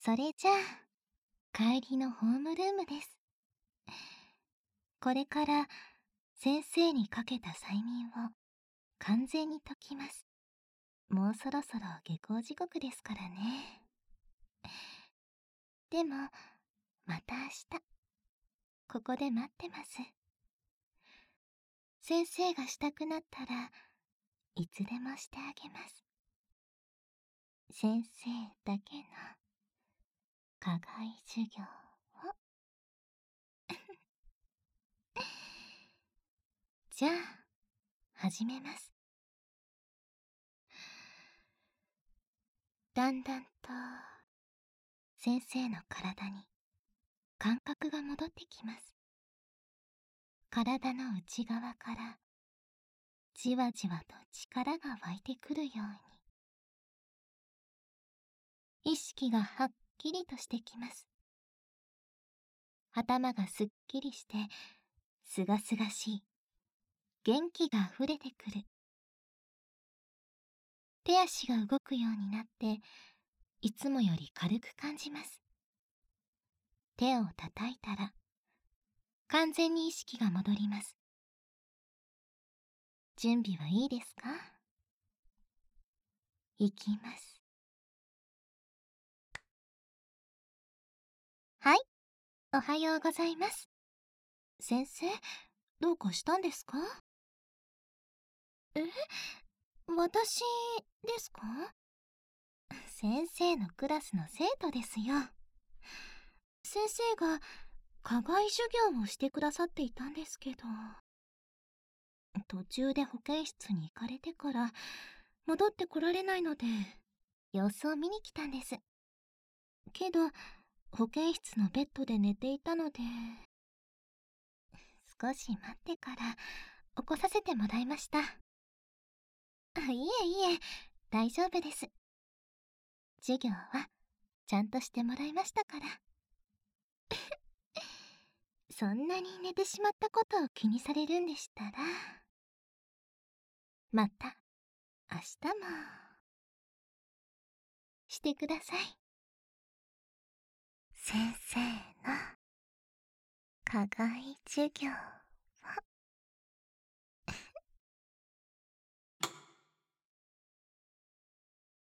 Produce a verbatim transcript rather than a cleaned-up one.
それじゃあ、帰りのホームルームです。これから先生にかけた催眠を完全に解きます。もうそろそろ下校時刻ですからね。でも、また明日、ここで待ってます。先生がしたくなったらいつでもしてあげます。先生だけの課外授業を。じゃあ、始めます。だんだんと先生の体に感覚が戻ってきます。体の内側からじわじわと力が湧いてくるように、意識がはっきりとしてきます。頭がすっきりしてすがすがしい、元気があふれてくる。手足が動くようになっていつもより軽く感じます。手を叩いたら完全に意識が戻ります。準備はいいですか？いきます。はい、おはようございます。先生、どうかしたんですか？え、私ですか？先生のクラスの生徒ですよ。先生が課外授業をしてくださっていたんですけど、途中で保健室に行かれてから戻ってこられないので様子を見に来たんです。けど保健室のベッドで寝ていたので、少し待ってから起こさせてもらいました。あ、いえいえ、大丈夫です。授業はちゃんとしてもらいましたから。そんなに寝てしまったことを気にされるんでしたら、また明日もしてください。先生の課外授業。